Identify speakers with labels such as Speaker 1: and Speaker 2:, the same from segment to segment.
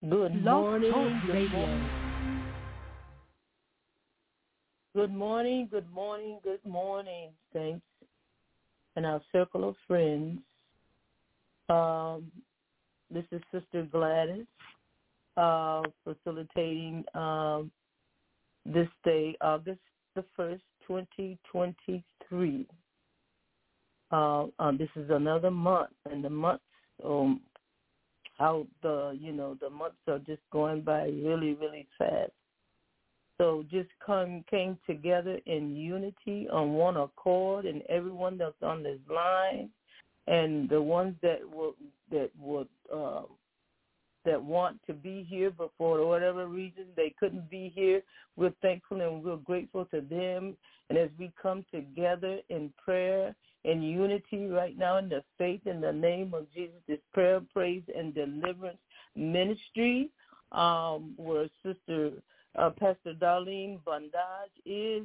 Speaker 1: Good morning. Good morning. Good morning. Good morning. Good morning, saints, and our circle of friends. This is Sister Gladys facilitating this day, August the 1st, 2023. This is another month, and the months, how the months are just going by really, really fast. So just came together in unity on one accord, and everyone that's on this line, and the ones that want to be here, but for whatever reason they couldn't be here, we're thankful and we're grateful to them. And as we come together in prayer and unity right now in the faith in the name of Jesus, this prayer, praise, and deliverance ministry, where Sister Pastor Darlene Bondage is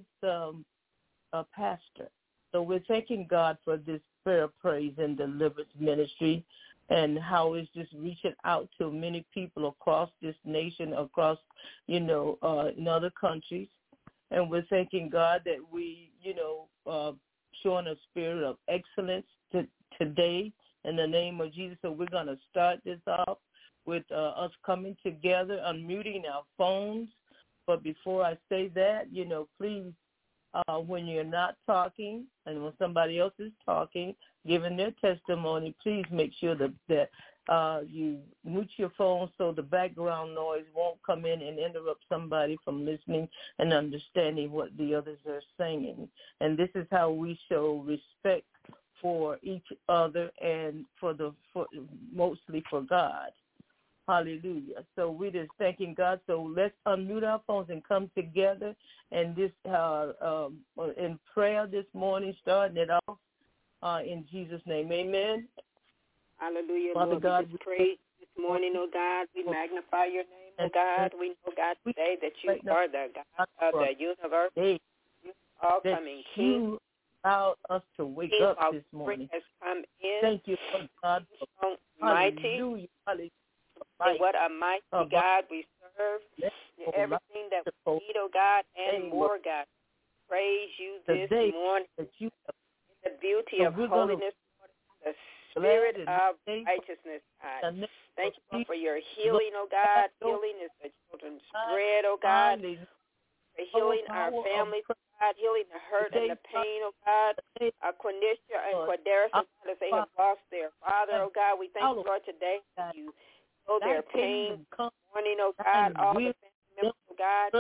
Speaker 1: a pastor. So we're thanking God for this prayer, praise, and deliverance ministry, and how it's just reaching out to many people across this nation, across, in other countries. And we're thanking God that we, showing a spirit of excellence today in the name of Jesus. So we're going to start this off with us coming together, unmuting our phones. But before I say that, please, when you're not talking and when somebody else is talking, giving their testimony, please make sure that you mute your phone so the background noise won't come in and interrupt somebody from listening and understanding what the others are saying. And this is how we show respect for each other and mostly for God. Hallelujah. So we're just thanking God. So let's unmute our phones and come together and this in prayer this morning, starting it off in Jesus' name. Amen.
Speaker 2: Hallelujah.
Speaker 1: Father
Speaker 2: Lord,
Speaker 1: God,
Speaker 2: we just pray this morning, oh God. We magnify your name, oh God. We know, God, today that you are the God of the universe. You are coming King.
Speaker 1: You allowed us to wake up this morning.
Speaker 2: Has come in.
Speaker 1: Thank you, Lord God.
Speaker 2: Mighty.
Speaker 1: Hallelujah.
Speaker 2: And what a mighty God we serve. Everything that we need, oh God, and more, God. Praise you this morning. In the beauty of holiness, the spirit of righteousness, God. Thank you for your healing, oh God. Healing is the children's bread, oh God. For healing our families, oh God. Healing the hurt and the pain, oh God. Quenisha and Quadaris, oh God, as they have lost their father, oh God. We thank you, Lord, today that you know their pain, morning, oh God, all the family members, oh God,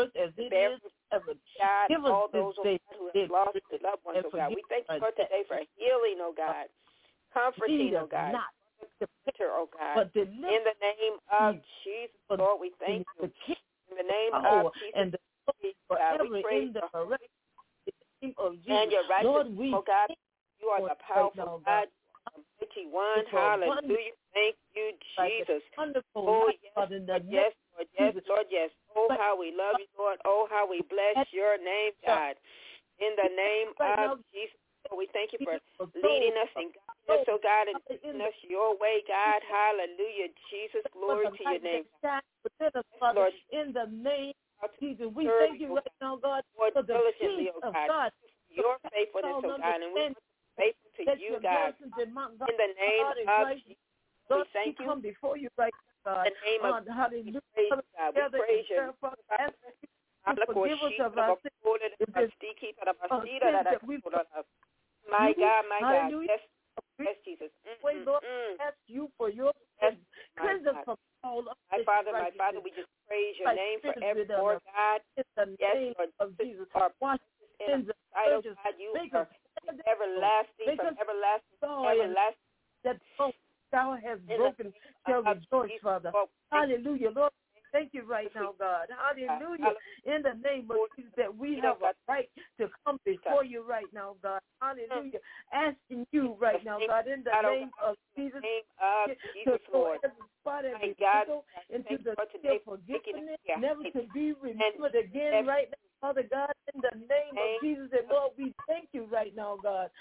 Speaker 2: God, all those, oh God, who have lost their loved ones, oh God. We thank you for today for healing, oh God, comforting, oh God, oh God. In the name of Jesus, Lord, we thank you. In the name of Jesus, God, we praise you. And your righteousness, oh God, you are the powerful God, the mighty one. Hallelujah. Thank you, Jesus. Oh, yes, Lord, yes. Oh, how we love you, Lord. Oh, how we bless your name, God. In the name of Jesus, we thank you for leading us and guiding us, oh God, and leading us your way, God. Hallelujah, Jesus. Glory to your name.
Speaker 1: Lord, in the name of Jesus, we thank you right now, God, for the peace of God.
Speaker 2: Your faithfulness, oh God, and we're faithful to you, God. In the name of Jesus. We thank you.
Speaker 1: Come before you right now, God.
Speaker 2: In the name of
Speaker 1: hallelujah.
Speaker 2: We praise you.
Speaker 1: Forgive us of our sins.
Speaker 2: My God. Yes, Jesus.
Speaker 1: Lord, ask you for your cleanse us from all of
Speaker 2: my Father, we just praise your name for every Lord God. Yes, Lord, of Jesus. Wash sins of God, you are everlasting, from everlasting to everlasting.
Speaker 1: That thou hast broken shall rejoice, Father. Hallelujah, Lord. Thank you right now, God. Hallelujah. In the name of Jesus, that we have a right to come before you right now, God. Hallelujah. Asking you right now, God, in the name of Jesus, to throw every spot, every wrinkle into the sea of forgiveness, never to be remembered again right now. Father God, in the name of Jesus, and Lord, we thank you right now, God.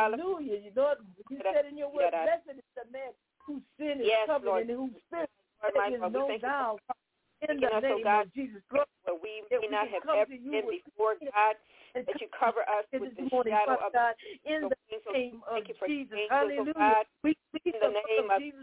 Speaker 1: Hallelujah. Lord, you said in your word, blessed is the man whose sin is covered and whose spirit
Speaker 2: my God. We thank you for taking us, oh God, where we may not have ever been before, God, that you cover us with the shadow of the wings. Thank you for angels, oh God, in the name of Jesus.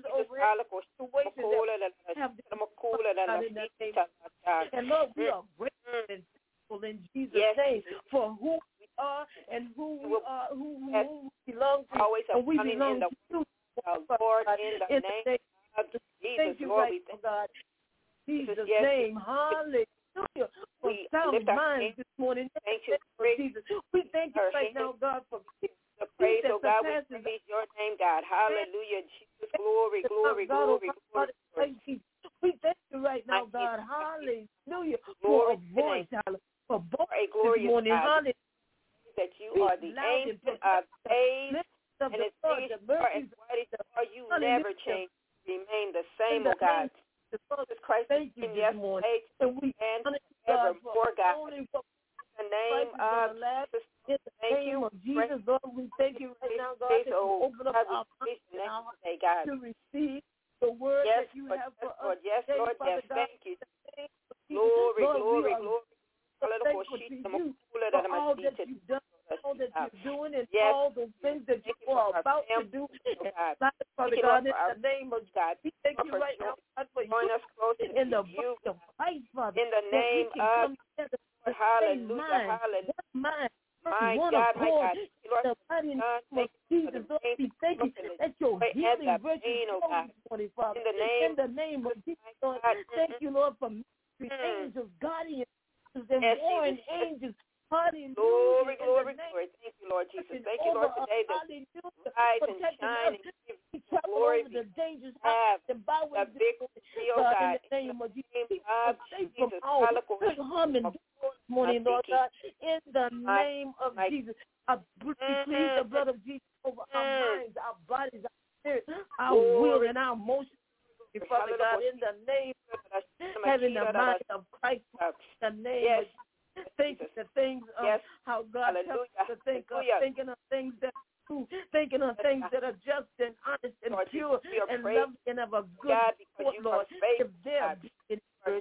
Speaker 1: And Lord, we are grateful and thankful in Jesus' name for who we are and who we are, who we belong to.
Speaker 2: Always
Speaker 1: and we belong to you,
Speaker 2: Lord, in the name of Jesus, Lord, we thank
Speaker 1: God. Jesus' name, hallelujah. For sound minds this morning.
Speaker 2: Thank you,
Speaker 1: Jesus. We thank you right now, God, for
Speaker 2: the praise, oh God. We praise your name, God. Hallelujah, Jesus. Glory, glory, glory, glory.
Speaker 1: We thank you right now, God. Hallelujah. For a voice, for both this morning. Hallelujah.
Speaker 2: That you are the ancient of days, and it's as bright as you never change. Remain the same, oh God. Jesus Christ is yesterday and forevermore, God. In the name of Jesus, thank you.
Speaker 1: Jesus, Lord, we thank you right now, God, that you open up our hearts to receive the word that you have for us.
Speaker 2: Yes, Lord, yes, thank you. Glory, glory, glory.
Speaker 1: Thankful to you for all that you've done, all that you're doing, and all the things that you are about to do. Father God, in the name of God, we thank you right now, God, for you in the body of Christ, Father.
Speaker 2: In the name of hallelujah, hallelujah. My God, my God.
Speaker 1: The mighty name of Jesus, Lord, we thank you that your healing virtue flows this morning, Father. In the name of Jesus, Lord, thank you, Lord, for angels, guardians, and warring angels. Hallelujah.
Speaker 2: Glory, glory, glory. Thank you, Lord Jesus. Thank you, Lord, today that rise and shine and give you glory.
Speaker 1: The dangers
Speaker 2: have
Speaker 1: the byways,
Speaker 2: the victory, oh God, in the name of Jesus.
Speaker 1: Morning, Lord God, in the name of Jesus. I plead the blood of Jesus over our minds, our bodies, our spirit, our will, and our emotions. Father God, in the name of having the mind of Christ, the name of think the things of how God helps us to think of, thinking of things that are true, thinking of things that are just and honest and pure and lovely and of a good report, Lord. If there be any praise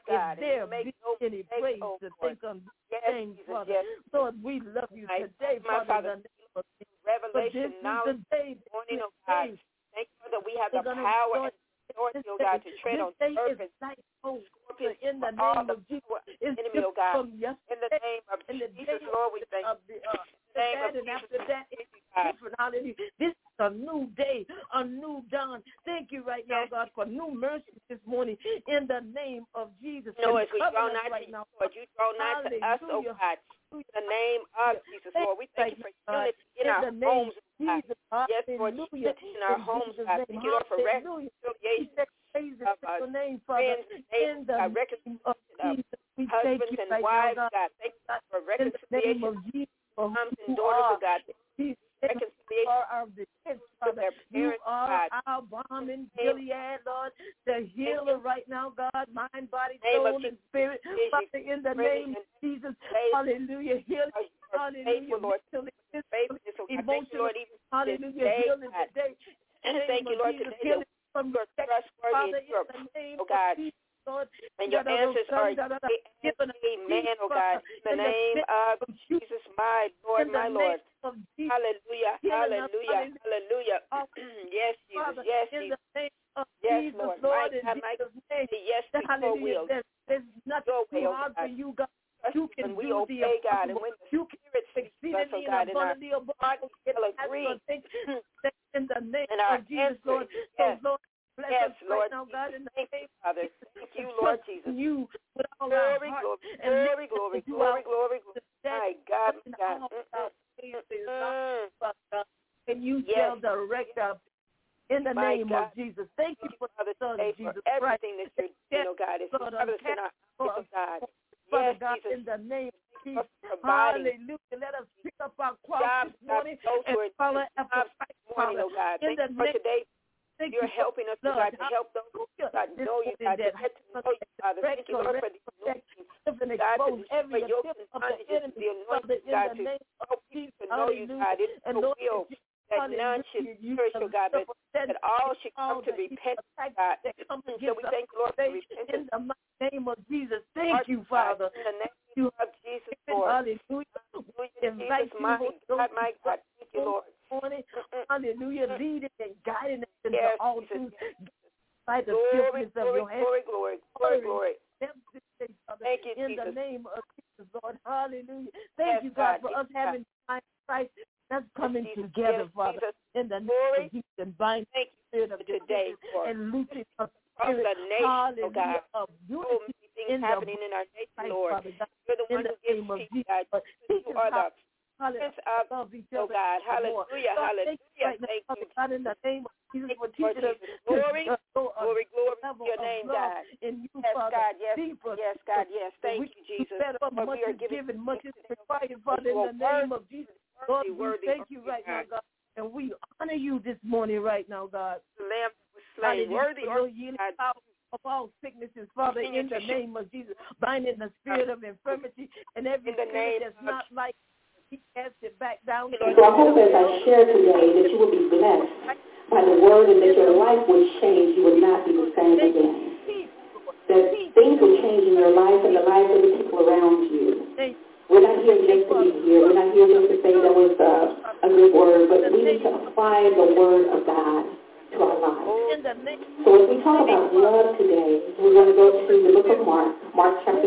Speaker 1: to think on these things, Father, Lord, we love you today, Father.
Speaker 2: Revelation now, morning, oh God. Thank you that we have the power and authority, oh God, to tread on serpents, scorpions,
Speaker 1: in the name of Jesus.
Speaker 2: Enemy, oh God. In the name of Jesus, Lord, we thank you.
Speaker 1: And after that, it's different. Hallelujah. This is a new day, a new dawn. Thank you right now, God, for new mercies this morning in the name of Jesus.
Speaker 2: No, as we draw nigh to you, Lord, you draw nigh to us, oh God. In the name of Jesus, Lord, we thank you for unity in our homes, God. Yes, Lord, unity in our homes, God. Thank you, Lord, for reconciliation of friends, neighbors, God, reconciliation of husbands and wives, God. Thank you for reconciliation of moms and daughters, oh God. Reconciliation with their parents, God.
Speaker 1: Our balm in Gilead, Lord, the healer right now, God, mind, body, soul, and spirit. Father, in the name of Jesus, hallelujah, healing, hallelujah, emotional, hallelujah, healing today.
Speaker 2: Thank you, Lord, today that you are trustworthy and you're, oh God. And your answers are amen, oh God. In the name of Jesus, my Lord, my Lord. Hallelujah, hallelujah, hallelujah. Yes, Jesus, yes, Jesus. Yes, Lord. My God, yes to your will.
Speaker 1: There's nothing too hard for you, God. You can
Speaker 2: we obey, God, and when the Spirit speaks to us, oh God, in our heart, we'll agree.
Speaker 1: In the name
Speaker 2: of
Speaker 1: Jesus, Lord.
Speaker 2: Yes.
Speaker 1: So, Lord, bless us right now, God, in the
Speaker 2: name
Speaker 1: name
Speaker 2: of Father. Thank you, Lord Jesus.
Speaker 1: You with all
Speaker 2: glory,
Speaker 1: our
Speaker 2: glory,
Speaker 1: heart
Speaker 2: glory, glory, glory, glory, glory. My God, my God.
Speaker 1: And you shall direct us in the name of Jesus. Thank you for the Son of Jesus Christ.
Speaker 2: Everything that you're doing, oh God, is marvelous in our lives, oh God.
Speaker 1: Father God, in the name of Jesus, hallelujah. Let us pick up our cross this morning and follow after Christ, Father.
Speaker 2: Oh God,
Speaker 1: in the name
Speaker 2: today, you're helping us, oh God, to help those who God know you, God, to get to know you, Father. Thank you, Lord, for the anointing, God, to destroy yokes and bondages, the anointing, God, to help people to know you, God. It's your will that none should perish, oh God, but that all should come to repent, God. So we thank
Speaker 1: in the mighty name of Jesus. Thank you, Father.
Speaker 2: In the name of Jesus, Lord.
Speaker 1: Hallelujah.
Speaker 2: Invite you, my God. Thank you, Lord.
Speaker 1: Hallelujah. Leading and guiding us into
Speaker 2: Yes,
Speaker 1: all
Speaker 2: Jesus.
Speaker 1: truth. By the
Speaker 2: Glory,
Speaker 1: of your hand.
Speaker 2: glory. Thank you,
Speaker 1: in
Speaker 2: Jesus.
Speaker 1: the name of Jesus, Lord. Hallelujah. Thank you, God, for us having Christ. That's coming together, Father.
Speaker 2: Jesus.
Speaker 1: In the name of Jesus, and bind
Speaker 2: the spirit of today, Lord.
Speaker 1: And loosing of
Speaker 2: Across the nation, oh God.
Speaker 1: of
Speaker 2: So
Speaker 1: unity
Speaker 2: many things happening in our nation, Lord. You're the one who gives peace, God. You are the Prince of oh God. Hallelujah, hallelujah. Thank you.
Speaker 1: God, in the name of Jesus, for teaching us
Speaker 2: glory to your name, God.
Speaker 1: In you,
Speaker 2: yes,
Speaker 1: Father.
Speaker 2: God, yes, God, yes. Thank you, Jesus.
Speaker 1: Much is given, much is required, Father, in the name of Jesus. Lord, we thank you right now, God. And we honor you this morning right now, God.
Speaker 2: The Lamb was slain. Worthy
Speaker 1: are you, of all sicknesses, Father, in the name of Jesus. Binding the spirit of infirmity and every spirit that's not like he cast it back down.
Speaker 3: So I hope as I share today that you will be blessed by the word and that your life will change. You will not be the same again. That things will change in your life and the lives of the people around you. We're not here just to be here. We're not here just to say that was a good word, but we need to apply the word of God to our lives. So as we talk about love today, we're going to go to the book of Mark. Mark chapter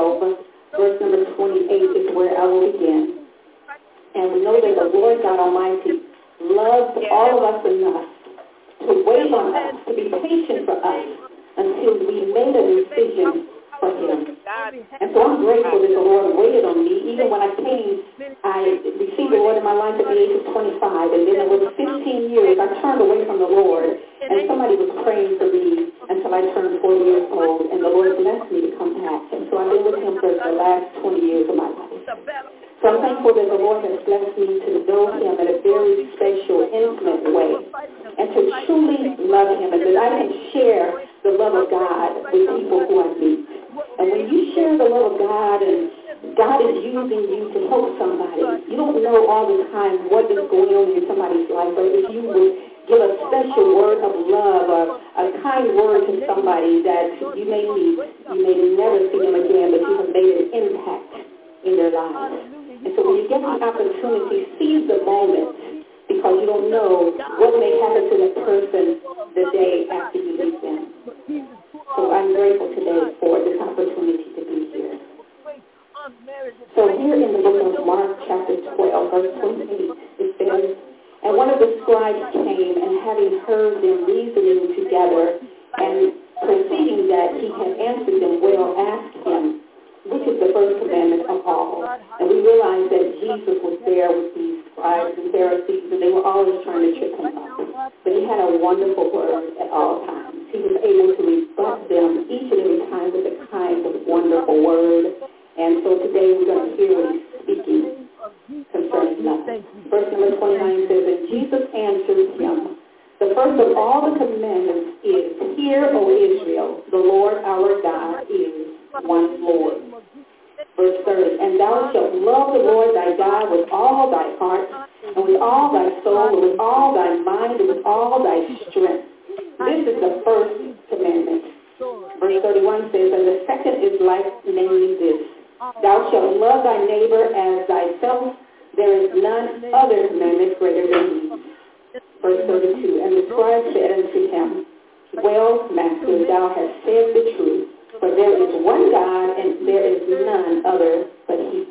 Speaker 3: 12, verse number 28 is where I will begin. And we know that the Lord God Almighty loves all of us enough to wait on us, to be patient for us until we made a decision for him. And so I'm grateful that the Lord waited on me. Even when I came, I received the Lord in my life at the age of 25. And then it was 15 years I turned away from the Lord. And somebody was praying for me until I turned 40 years old. And the Lord blessed me to come back. And so I've been with him for the last 20 years of my life. So I'm thankful that the Lord has blessed me to know him in a very special, intimate way. And to truly love him. And that I can share the love of God with people who I meet. And when you share the love of God and God is using you to help somebody, you don't know all the time what is going on in somebody's life, but if you would give a special word of love, a kind word to somebody that you may meet, you may never see them again, but you have made an impact in their lives. And so when you get the opportunity, seize the moment, because you don't know what may happen to the person the day after you leave them. So I'm grateful today for this opportunity to be here. So here in the book of Mark chapter 12, verse 28, it says, and one of the scribes came, and having heard them reasoning together, and perceiving that he had answered them well, asked him, which is the first commandment of all? And we realize that Jesus was there with these scribes and Pharisees, and they were always trying to trip him up. But he had a wonderful word at all times. He was able to rebut them each and every time with a kind of wonderful word. And so today we're going to hear what he's speaking concerning nothing. Verse number 29 says, and Jesus answered him, the first of all the commandments is, hear, O Israel, the Lord our God is one Lord. Verse 30, and thou shalt love the Lord thy God with all thy heart, and with all thy soul, and with all thy mind, and with all thy strength. This is the first commandment. Verse 31 says, and the second is like, namely this, thou shalt love thy neighbor as thyself. There is none other commandment greater than these. Verse 32, and the scribe said unto him, well, master, thou hast said the truth. For there is one God, and there is none other but he.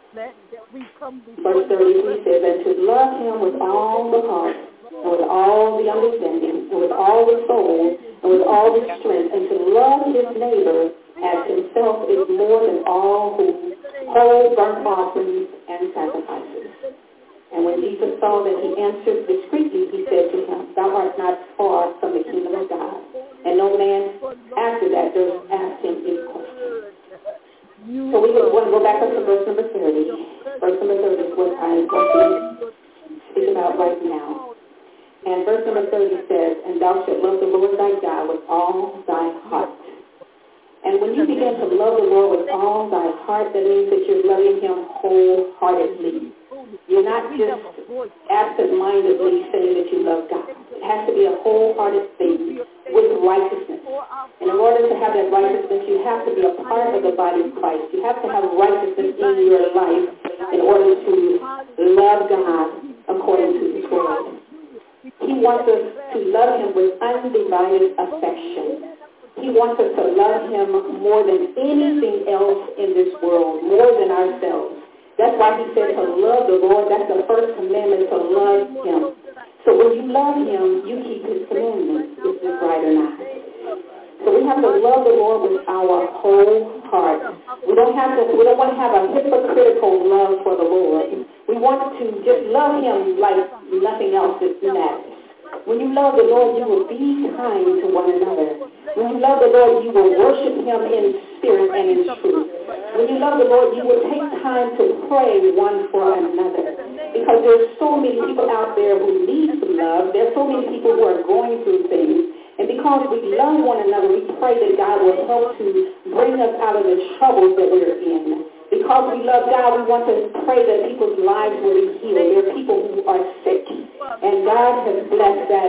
Speaker 3: Verse 33 says, and to love him with all the heart, and with all the understanding, and with all the soul, and with all the strength, and to love his neighbor as himself is more than all who hold burnt offerings and sacrifices. And when Jesus saw that he answered discreetly, he said to him, thou art not far from the kingdom of God. And no man after that durst ask him any question. So we want to go back up to verse number 30. Verse number 30 is what I'm going to speak about right now. And verse number 30 says, and thou shalt love the Lord thy God with all thy heart. And when you begin to love the Lord with all thy heart, that means that you're loving him wholeheartedly. You're not just absent-mindedly saying that you love God. It has to be a wholehearted thing with righteousness. And in order to have that righteousness, you have to be a part of the body of Christ. You have to have righteousness in your life in order to love God according to His word. He wants us to love Him with undivided affection. He wants us to love Him more than anything else in this world, more than ourselves. That's why He said to love the Lord. That's the first commandment, to love Him. So when you love Him, you keep His commandments, is this right or not? So we have to love the Lord with our whole heart. We don't want to have a hypocritical love for the Lord. We want to just love Him like nothing else matters. When you love the Lord, you will be kind to one another. When you love the Lord, you will worship Him in spirit and in truth. When you love the Lord, you will take time to pray one for another. Because there's so many people out there who need some love. There's so many people who are going through things. And because we love one another, we pray that God will help to bring us out of the troubles that we're in. Because we love God, we want to pray that people's lives will be healed. There are people who are sick. And God has blessed that.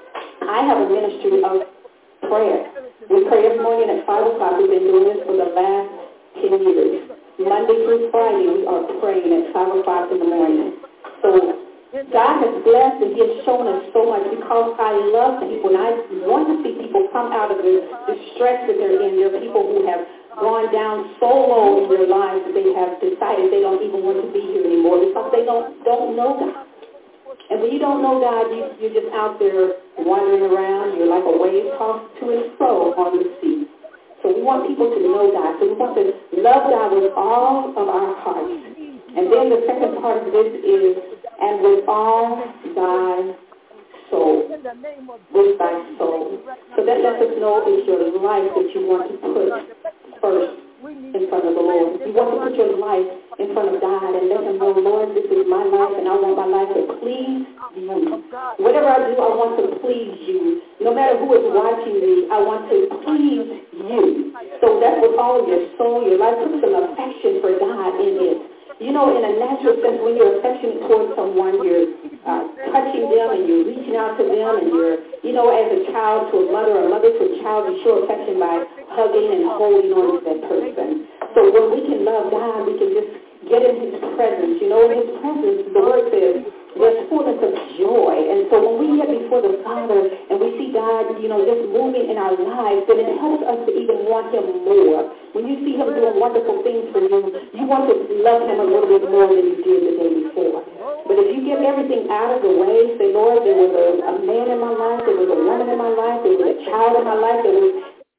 Speaker 3: I have a ministry of prayer. We pray every morning at 5 o'clock. We've been doing this for the last 10 years. Monday through Friday, we are praying at 5 o'clock in the morning. So God has blessed and He has shown us so much because I love people and I want to see people come out of the stress that they're in. There are people who have gone down so low in their lives that they have decided they don't even want to be here anymore because they don't know God. And when you don't know God, you're just out there wandering around. You're like a wave tossed to and fro on the sea. So we want people to know God. So we want to love God with all of our hearts. And then the second part of this is, and with all thy soul. With thy soul. So that lets us know it's your life that you want to put first in front of the Lord. You want to put your life in front of God and let Him know, Lord, this is my life and I want my life to please you. Whatever I do, I want to please you. No matter who is watching me, I want to please you. So that's with all of your soul, your life. Put some affection for God in it. You know, in a natural sense, when you're affectionate towards someone, you're touching them and you're reaching out to them and you're, you know, as a child to a mother or a mother to a child, you show affection by hugging and holding on to that person. So when we can love God, we can just get in His presence. You know, in His presence, the Word says, there's fullness of joy. And so when we get before the Father and we see God, you know, just moving in our lives, then it helps us to even want Him more. When you see Him doing wonderful things for you, you want to love Him a little bit more than you did the day before. But if you get everything out of the way, say, Lord, there was a man in my life, there was a woman in my life, there was a child in my life, there was...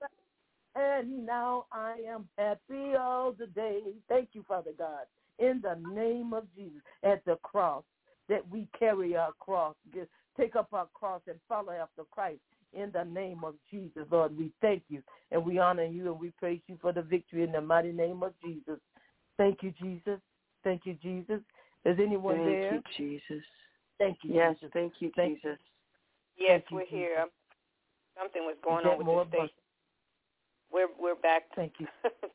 Speaker 1: And now I am happy all the day. Thank you, Father God, in the name of Jesus, at the cross, that we carry our cross, take up our cross and follow after Christ. In the name of Jesus, Lord, we thank you and we honor you and we praise you for the victory in the mighty name of Jesus. Thank you, Jesus. Thank you, Jesus. Is anyone there?
Speaker 4: Thank you, Jesus.
Speaker 1: Thank you,
Speaker 4: yes,
Speaker 1: Jesus.
Speaker 4: Thank you, Jesus.
Speaker 2: Yes, we're here. Something was going on with the station. We're back.
Speaker 1: Thank you.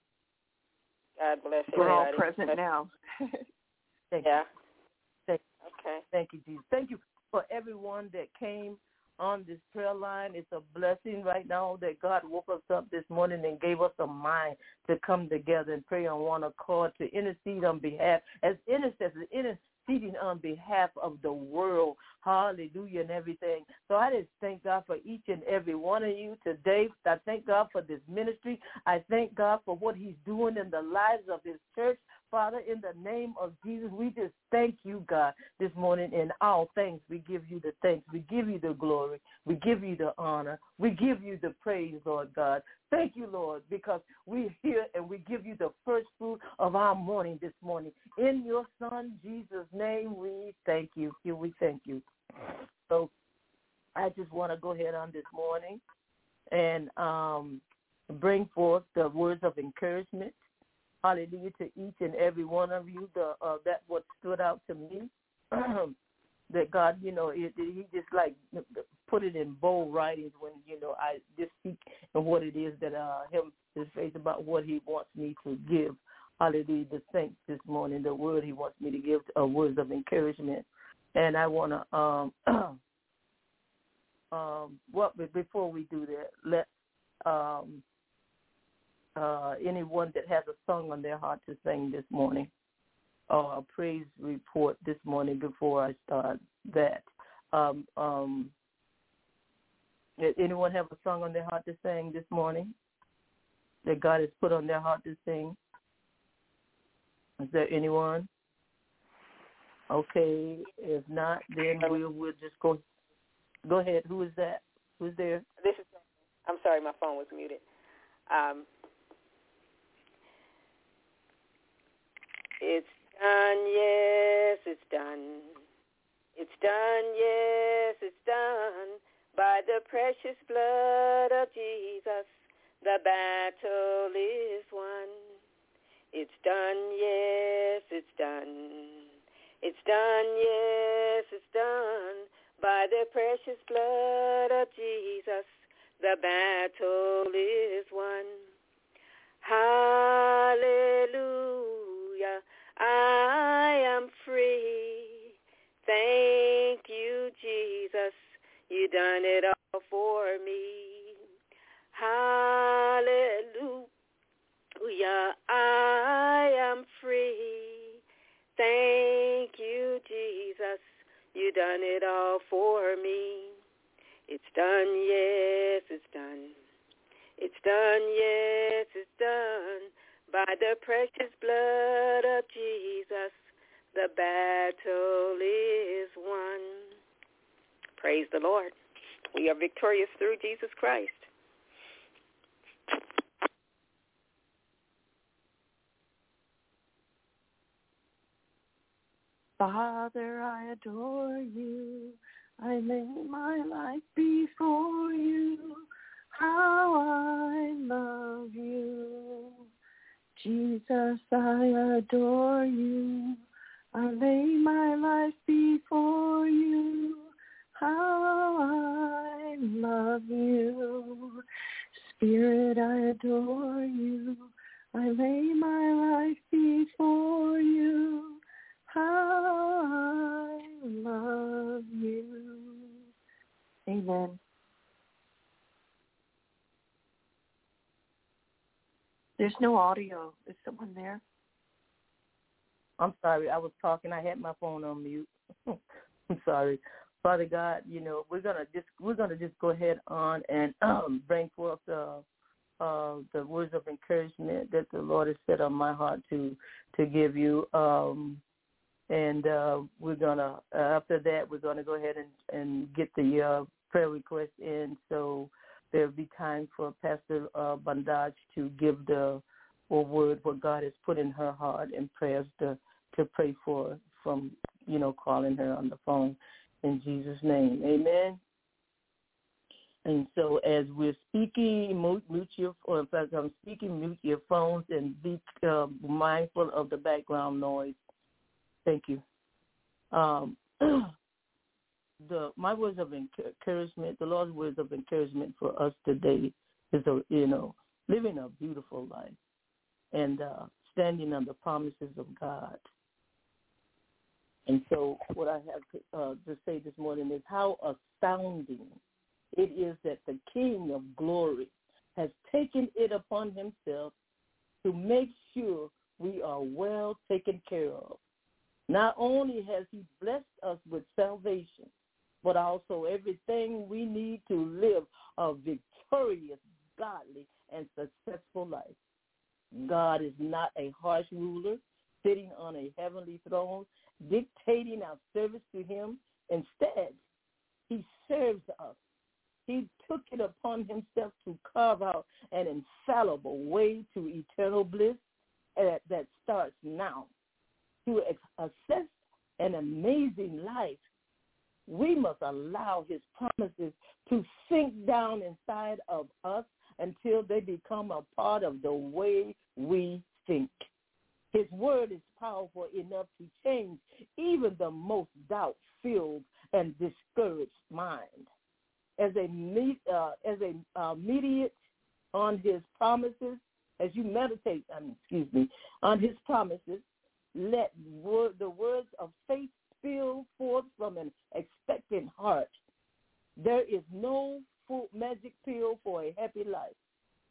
Speaker 2: God bless everybody.
Speaker 4: We're all present now.
Speaker 1: Thank
Speaker 2: you.
Speaker 1: Okay. Thank you, Jesus. Thank you for everyone that came on this prayer line. It's a blessing right now that God woke us up this morning and gave us a mind to come together and pray on one accord, to intercede on behalf, as intercessors, interceding on behalf of the world. Hallelujah and everything. So I just thank God for each and every one of you today. I thank God for this ministry. I thank God for what He's doing in the lives of His church. Father, in the name of Jesus, we just thank you, God, this morning in all things. We give you the thanks. We give you the glory. We give you the honor. We give you the praise, Lord God. Thank you, Lord, because we're here and we give you the first fruit of our morning this morning. In your Son, Jesus' name, we thank you. We thank you. So I just want to go ahead on this morning and bring forth the words of encouragement. Hallelujah to each and every one of you. That what stood out to me, that God, you know, He just like put it in bold writings when, you know, I just speak and what it is that His face about what He wants me to give. Hallelujah, the thanks this morning, the word He wants me to give, words of encouragement. And I want to, before we do that, anyone that has a song on their heart to sing this morning, or a praise report this morning before I start that. Anyone have a song on their heart to sing this morning that God has put on their heart to sing? Is there anyone? Okay, if not, then we'll just go ahead. Who is that? Who's there?
Speaker 2: This is. I'm sorry, my phone was muted. It's done, yes, it's done. It's done, yes, it's done. By the precious blood of Jesus, the battle is won. It's done, yes, it's done. It's done, yes, it's done. By the precious blood of Jesus, the battle is won. Hallelujah, I am free. Thank you, Jesus, you done it all for me. Hallelujah, I am free. Thank you, Jesus, you done it all for me. It's done, yes, it's done. It's done, yes, it's done. By the precious blood of Jesus, the battle is won. Praise the Lord. We are victorious through Jesus Christ.
Speaker 4: Father, I adore you. I lay my life before you. How I love you. Jesus, I adore you. I lay my life before you. How I love you. Spirit, I adore you. I lay my life before you. How I love you. Amen. There's no audio. Is someone there?
Speaker 1: I'm sorry. I was talking. I had my phone on mute. I'm sorry. Father God, we're gonna just go ahead on and bring forth the words of encouragement that the Lord has set on my heart to give you. And we're gonna after that we're gonna go ahead and get the prayer request in. So there'll be time for Pastor Bandaj to give the word what God has put in her heart and prayers to pray for from calling her on the phone in Jesus' name. Amen. And so as we're speaking, mute your phones and be mindful of the background noise. Thank you. My words of encouragement, the Lord's words of encouragement for us today is, living a beautiful life and standing on the promises of God. And so what I have to say this morning is how astounding it is that the King of glory has taken it upon himself to make sure we are well taken care of. Not only has he blessed us with salvation, but also everything we need to live a victorious, godly, and successful life. God is not a harsh ruler sitting on a heavenly throne, dictating our service to him. Instead, he serves us. He took it upon himself to carve out an infallible way to eternal bliss that starts now. To assess an amazing life, we must allow his promises to sink down inside of us until they become a part of the way we think. His word is powerful enough to change even the most doubt-filled and discouraged mind. As a mediate on his promises, as you meditate, on his promises, let the words of faith spill forth from an expectant heart. There is no full magic pill for a happy life.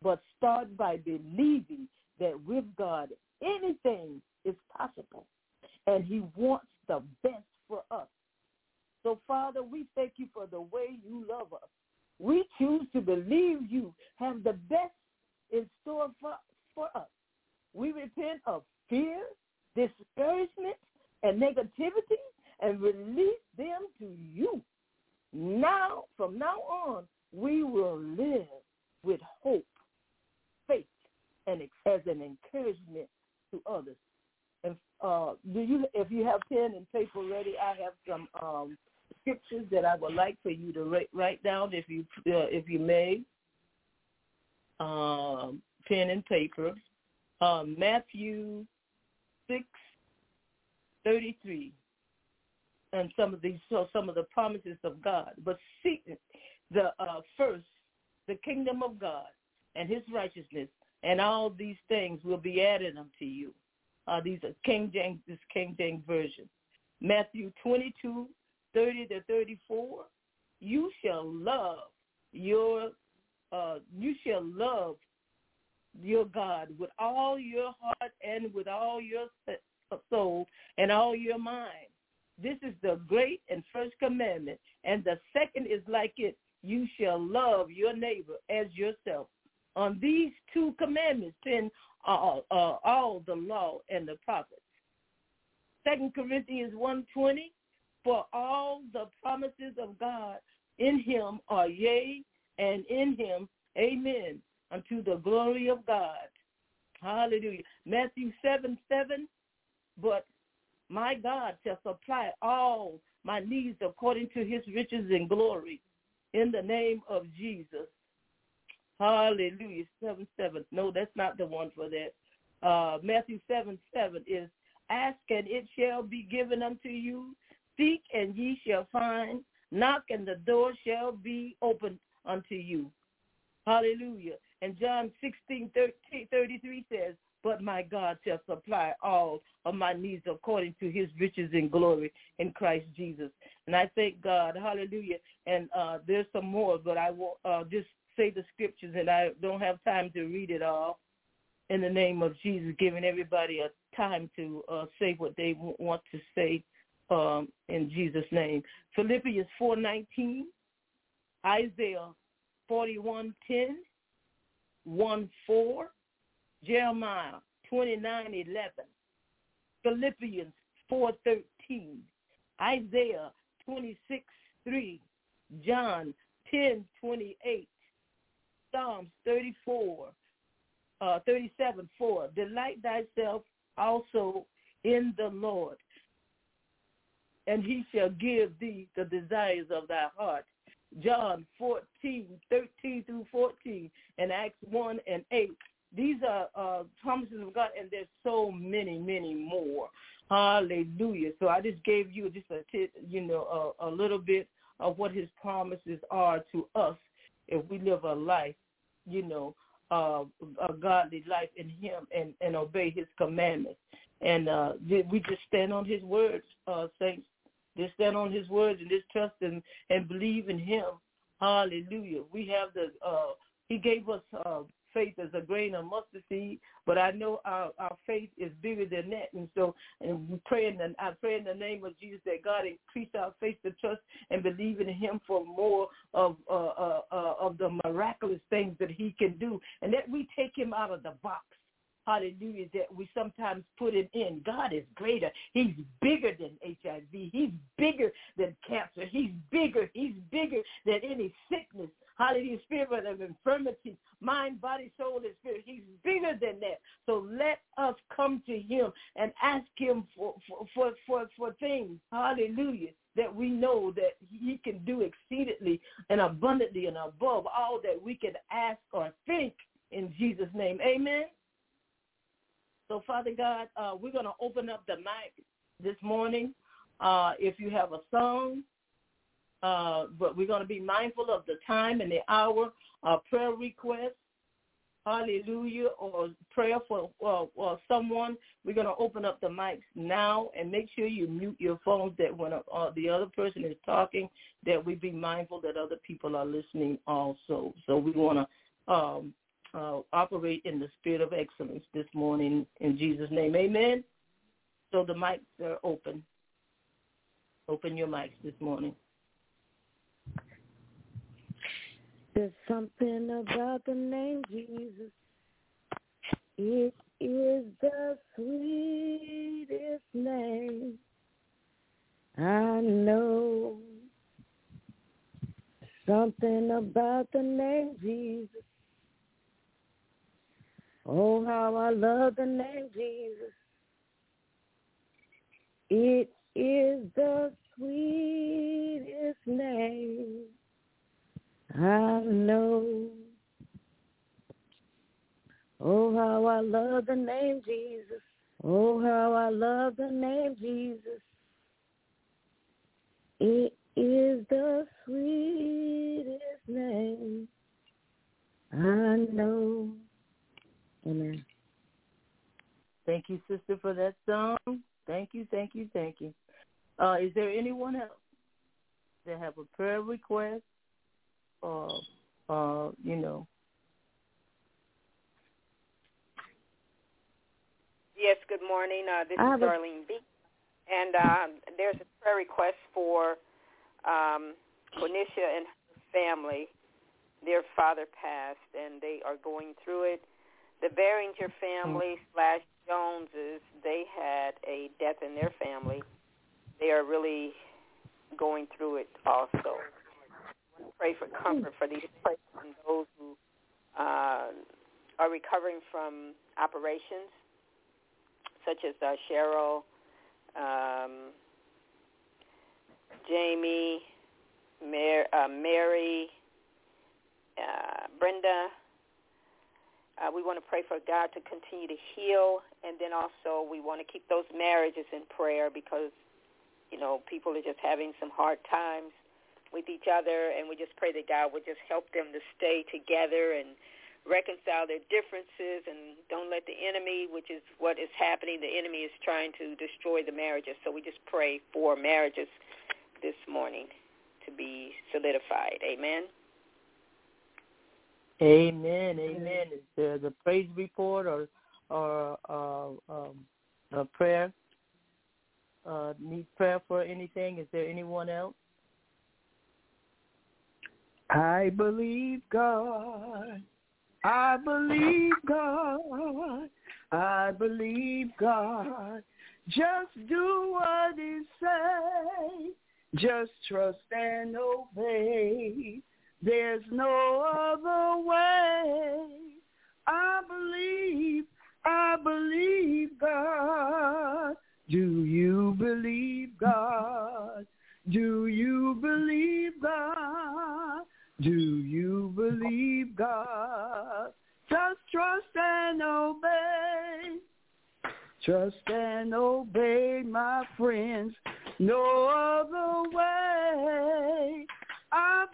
Speaker 1: but start by believing that with God, anything is possible, and he wants the best for us. So, Father, we thank you for the way you love us. We choose to believe you have the best in store for us. We repent of fear, discouragement, and negativity, and release them to you. Now, from now on, we will live with hope, faith, and as an encouragement to others. And if you have pen and paper ready, I have some scriptures that I would like for you to write down, if you may. Pen and paper. Matthew 6:33, and some of the promises of God. But seek first the kingdom of God and his righteousness, and all these things will be added unto you. These are King James version. Matthew 22:30-34. You shall love your God with all your heart and with all your soul and all your mind. This is the great and first commandment, and the second is like it. You shall love your neighbor as yourself. On these two commandments depend all the law and the prophets. 2 Corinthians 1:20, for all the promises of God in him are yea, and in him amen, unto the glory of God. Hallelujah. Matthew 7:7, but my God shall supply all my needs according to his riches and glory in the name of Jesus. Hallelujah. 7:7. No, that's not the one for that. Matthew 7:7 is, ask and it shall be given unto you. Seek and ye shall find. Knock and the door shall be opened unto you. Hallelujah. And John 16:33 says, but my God shall supply all of my needs according to his riches and glory in Christ Jesus. And I thank God. Hallelujah. And there's some more, but I will just say the scriptures, and I don't have time to read it all. In the name of Jesus, giving everybody a time to say what they want to say in Jesus' name. Philippians 4:19, Isaiah 41:10, 1:4, Jeremiah 29:11, Philippians 4:13, Isaiah 26:3, John 10:28, Psalms 37:4. Delight thyself also in the Lord, and he shall give thee the desires of thy heart. John 14:13-14, and Acts 1:8. These are promises of God, and there's so many, many more. Hallelujah. So I just gave you just a little bit of what his promises are to us if we live a life, a godly life in him and obey his commandments. And we just stand on his words, saints. Just stand on his words and just trust and believe in him. Hallelujah. We have he gave us faith as a grain of mustard seed, but I know our faith is bigger than that. And so, and I pray in the name of Jesus that God increase our faith to trust and believe in him for more of the miraculous things that he can do, and that we take him out of the box. Hallelujah, that we sometimes put him in. God is greater. He's bigger than HIV. He's bigger than cancer. He's bigger than any sickness. Hallelujah, spirit of infirmity, mind, body, soul, and spirit. He's bigger than that. So let us come to him and ask him for things. Hallelujah, that we know that he can do exceedingly and abundantly and above all that we can ask or think in Jesus' name. Amen. So, Father God, we're going to open up the mic this morning. If you have a song, but we're going to be mindful of the time and the hour, prayer requests, hallelujah, or prayer for someone. We're going to open up the mics now, and make sure you mute your phones that when the other person is talking, that we be mindful that other people are listening also. So we want to operate in the spirit of excellence this morning in Jesus' name. Amen. So the mics are open. Open your mics this morning.
Speaker 5: There's something about the name Jesus. It is the sweetest name I know. Something about the name Jesus. Oh, how I love the name Jesus. It is the sweetest name I know. Oh, how I love the name Jesus. Oh, how I love the name Jesus. It is the sweetest name I know. Amen.
Speaker 1: Thank you, sister, for that song. Thank you, thank you, thank you. Is there anyone else that have a prayer request or,
Speaker 2: Yes, good morning. This is Darlene B. And there's a prayer request for Cornisha and her family. Their father passed, and they are going through it. The Behringer family / Joneses, they had a death in their family. They are really going through it also. I want to pray for comfort for these people and those who are recovering from operations, such as Cheryl, Jamie, Mary, Brenda. We want to pray for God to continue to heal, and then also we want to keep those marriages in prayer because, people are just having some hard times with each other, and we just pray that God would just help them to stay together and reconcile their differences and don't let the enemy, which is what is happening, the enemy is trying to destroy the marriages. So we just pray for marriages this morning to be solidified. Amen.
Speaker 1: Amen. Amen. Is there the praise report or a prayer? Need prayer for anything? Is there anyone else?
Speaker 6: I believe God. I believe God. I believe God. Just do what He say. Just trust and obey. There's no other way. I believe God. Do you believe God? Do you believe God? Do you believe God? Just trust and obey. Trust and obey, my friends. No other way. I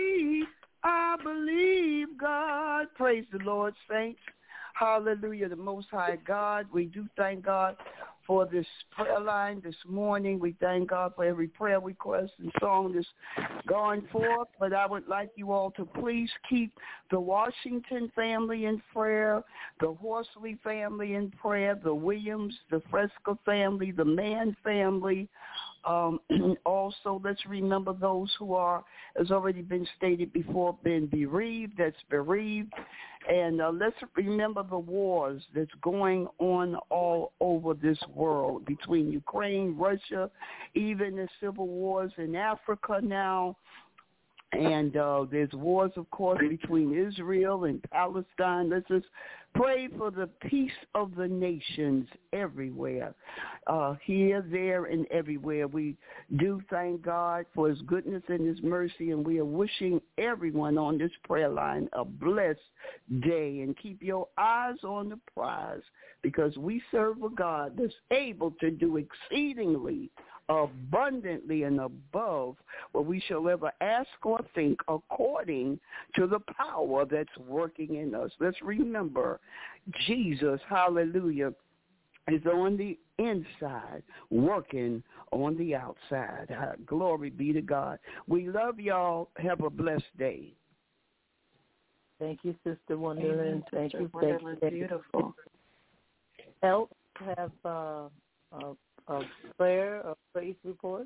Speaker 6: believe God. Praise the Lord, saints. Hallelujah, the Most High God. We do thank God for this prayer line this morning. We thank God for every prayer request and song that's gone forth. But I would like you all to please keep the Washington family in prayer, the Horsley family in prayer, the Williams, the Fresca family, the Mann family. Also, let's remember those who are, as already been stated before, been bereaved, that's bereaved. And let's remember the wars that's going on all over this world between Ukraine, Russia, even the civil wars in Africa now. And there's wars, of course, between Israel and Palestine. Let's just pray for the peace of the nations everywhere, here, there, and everywhere. We do thank God for His goodness and His mercy, and we are wishing everyone on this prayer line a blessed day. And keep your eyes on the prize, because we serve a God that's able to do exceedingly abundantly and above what we shall ever ask or think, according to the power that's working in us. Let's remember, Jesus, hallelujah, is on the inside, working on the outside. Glory be to God. We love y'all. Have a blessed day.
Speaker 1: Thank you, Sister Wonderland. Thank you,
Speaker 4: Wonderland. Beautiful.
Speaker 1: Else have a prayer, a praise report?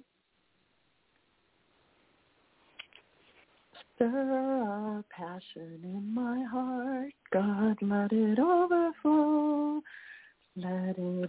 Speaker 4: Stir a passion in my heart, God, let it overflow, let it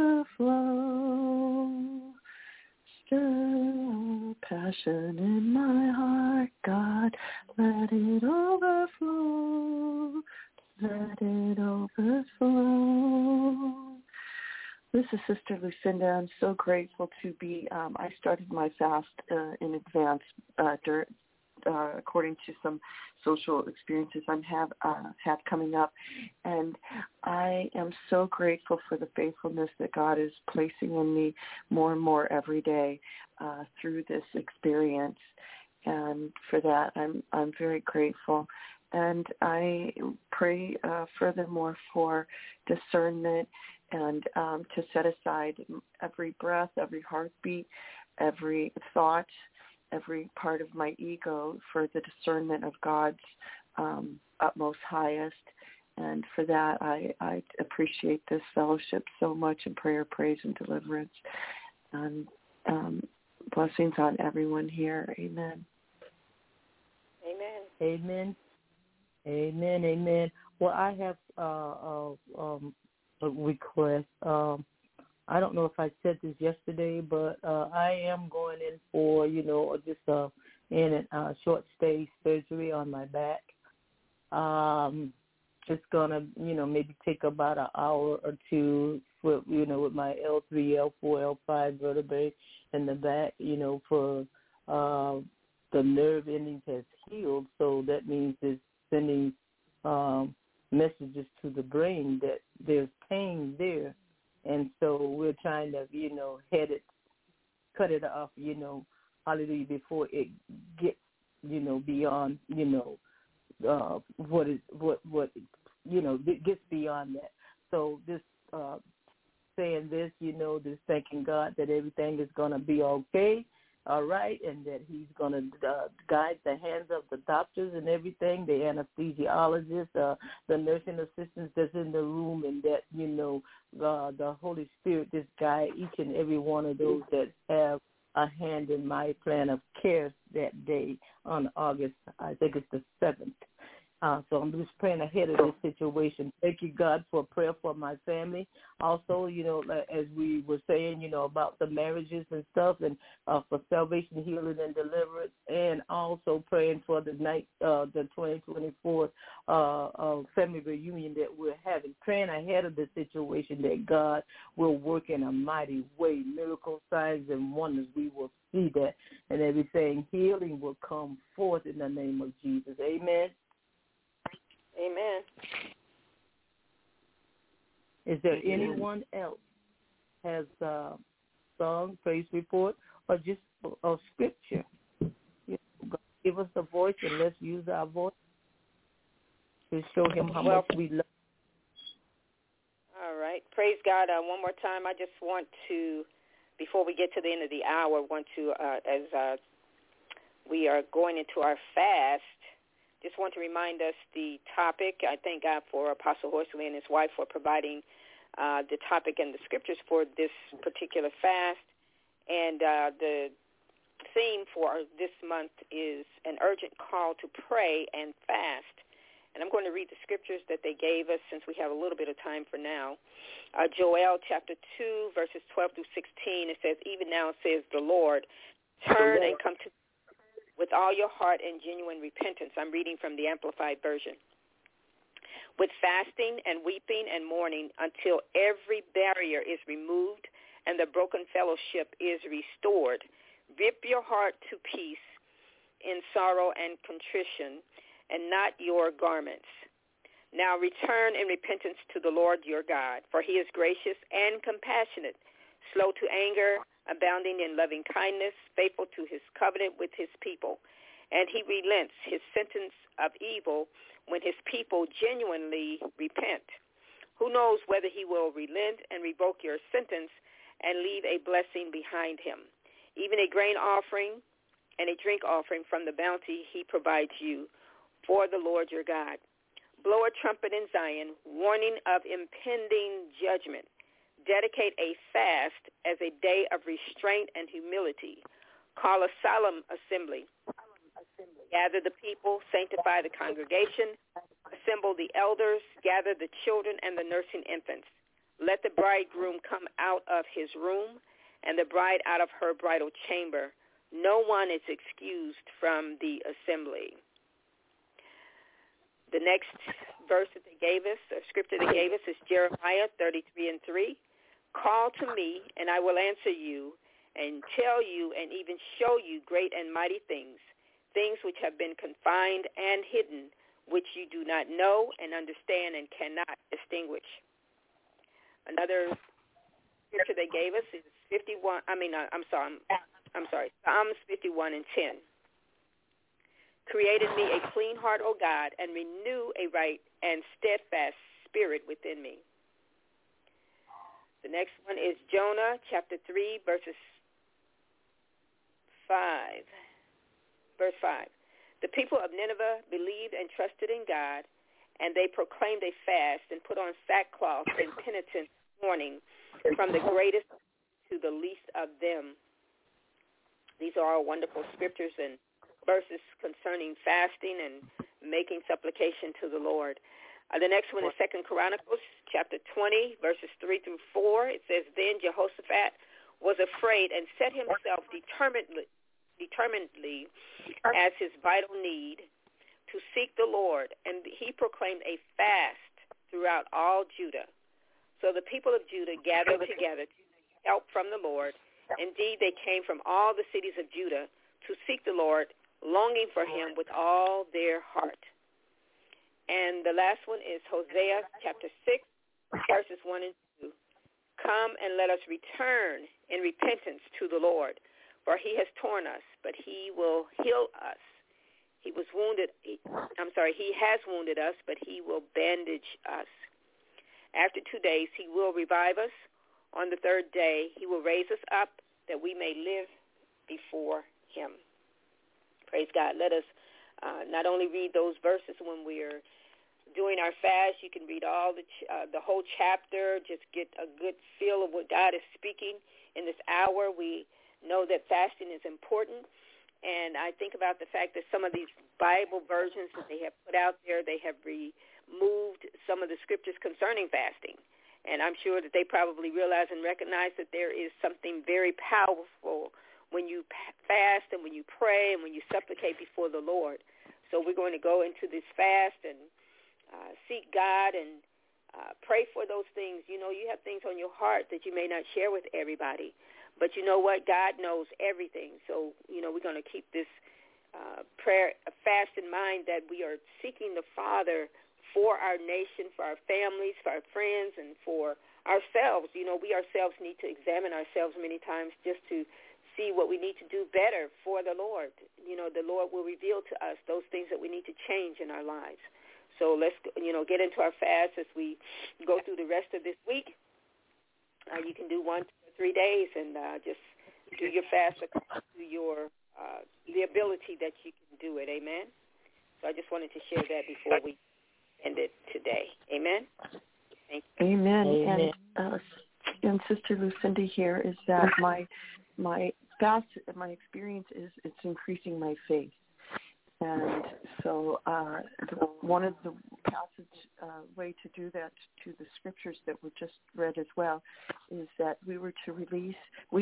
Speaker 4: overflow. Stir a passion in my heart, God, let it overflow, let it overflow. This is Sister Lucinda. I'm so grateful to be, I started my fast in advance according to some social experiences I have coming up. And I am so grateful for the faithfulness that God is placing in me more and more every day through this experience. And for that, I'm very grateful. And I pray furthermore for discernment and to set aside every breath, every heartbeat, every thought, every part of my ego for the discernment of God's utmost highest. And for that, I appreciate this fellowship so much in prayer, praise, and deliverance. And blessings on everyone here. Amen.
Speaker 2: Amen.
Speaker 1: Amen. Amen. Amen. Well, I have a request. I don't know if I said this yesterday, but I am going in for, just in a short stay surgery on my back. It's gonna, maybe take about an hour or two with my L3, L4, L5 vertebrae in the back, for the nerve endings has healed, so that means it's sending messages to the brain that there's pain there. And so we're trying to, cut it off, hallelujah, before it gets, beyond, what it gets beyond that. So this, saying this, this thanking God that everything is going to be okay, all right, and that he's going to guide the hands of the doctors and everything, the anesthesiologists, the nursing assistants that's in the room, and that, the Holy Spirit just guide each and every one of those that have a hand in my plan of care that day on August, I think it's the 7th. So I'm just praying ahead of this situation. Thank you, God, for prayer for my family. Also, as we were saying, about the marriages and stuff, and for salvation, healing, and deliverance, and also praying for the 2024 family reunion that we're having. Praying ahead of the situation that God will work in a mighty way. Miracles, signs, and wonders, we will see that. And everything, healing will come forth in the name of Jesus. Amen.
Speaker 2: Amen.
Speaker 1: Is there anyone else has a song, praise report, or just a scripture? Give us a voice, and let's use our voice to show him how much we love.
Speaker 2: All right. Praise God. One more time, I just want to, before we get to the end of the hour, as we are going into our fast, just want to remind us the topic. I thank God for Apostle Horsley and his wife for providing the topic and the scriptures for this particular fast. And the theme for this month is an urgent call to pray and fast. And I'm going to read the scriptures that they gave us since we have a little bit of time for now. Joel chapter 2, verses 12 through 16, it says, "Even now says the Lord, turn and come to with all your heart and genuine repentance." I'm reading from the Amplified Version. "With fasting and weeping and mourning until every barrier is removed and the broken fellowship is restored. Rip your heart to peace in sorrow and contrition and not your garments. Now return in repentance to the Lord your God, for he is gracious and compassionate, slow to anger, abounding in loving kindness, faithful to his covenant with his people. And he relents his sentence of evil when his people genuinely repent. Who knows whether he will relent and revoke your sentence and leave a blessing behind him, even a grain offering and a drink offering from the bounty he provides you for the Lord your God. Blow a trumpet in Zion, warning of impending judgment. Dedicate a fast as a day of restraint and humility. Call a solemn assembly. Gather the people, sanctify the congregation, assemble the elders, gather the children and the nursing infants. Let the bridegroom come out of his room and the bride out of her bridal chamber. No one is excused from the assembly. The next verse that they gave us, or scripture they gave us, is Jeremiah 33:3. Call to me, and I will answer you, and tell you, and even show you great and mighty things which have been confined and hidden, which you do not know and understand and cannot distinguish. Another scripture they gave us is Psalms 51:10. Create in me a clean heart, O God, and renew a right and steadfast spirit within me. The next one is Jonah chapter 3, verse 5. The people of Nineveh believed and trusted in God, and they proclaimed a fast and put on sackcloth and penitent mourning, from the greatest to the least of them. These are all wonderful scriptures and verses concerning fasting and making supplication to the Lord. The next one is 2 Chronicles chapter 20, verses 3-4. It says, Then Jehoshaphat was afraid and set himself determinedly as his vital need to seek the Lord, and he proclaimed a fast throughout all Judah. So the people of Judah gathered together to seek help from the Lord. Indeed, they came from all the cities of Judah to seek the Lord, longing for him with all their heart. And the last one is Hosea chapter 6, verses 1 and 2. Come and let us return in repentance to the Lord, for he has torn us, but he will heal us. He has wounded us, but he will bandage us. After 2 days, he will revive us. On the third day, he will raise us up that we may live before him. Praise God. Let us not only read those verses when we're doing our fast. You can read all the whole chapter. Just get a good feel of what God is speaking in this hour. We know that fasting is important. And I think about the fact that some of these Bible versions that they have put out there, they have removed some of the scriptures concerning fasting. And I'm sure that they probably realize and recognize that there is something very powerful when you fast and when you pray and when you supplicate before the Lord. So we're going to go into this fast and seek God and pray for those things. You know, you have things on your heart that you may not share with everybody. But you know what? God knows everything. So, you know, we're going to keep this prayer fast in mind that we are seeking the Father for our nation, for our families, for our friends, and for ourselves. You know, we ourselves need to examine ourselves many times just to see what we need to do better for the Lord. You know, the Lord will reveal to us those things that we need to change in our lives. So let's, you know, get into our fast as we go through the rest of this week. You can do 1 to 3 days and just do your fast according to your the ability that you can do it. Amen. So I just wanted to share that before we end it today. Amen. Thank you.
Speaker 4: Amen. Amen. And Sister Lucinda here is that my fast, my experience is it's increasing my faith. And so one of the way to do that to the scriptures that were just read as well is that we are to release